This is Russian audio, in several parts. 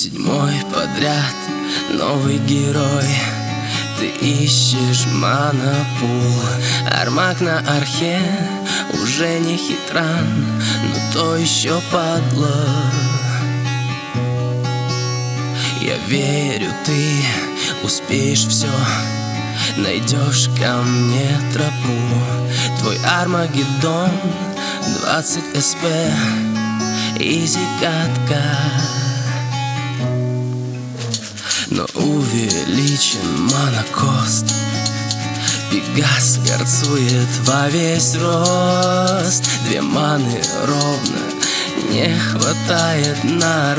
Седьмой подряд новый герой. Ты ищешь монопул. Армак на архе уже не хитран, но то еще падла. Я верю, ты успеешь все, найдешь ко мне тропу. Твой Армагеддон 20 СП, изи катка. Но увеличен монокост, Пегас горцует во весь рост. Две маны ровно не хватает на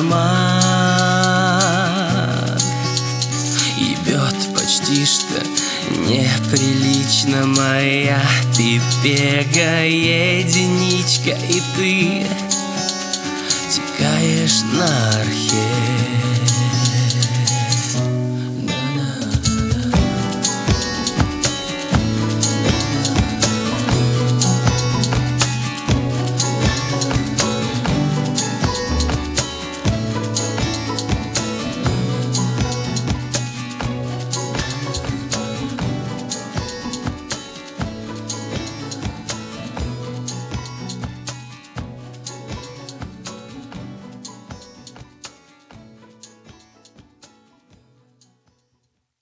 Армак. Ебет почти что неприлично моя пипега единичка, и ты текаешь на архе.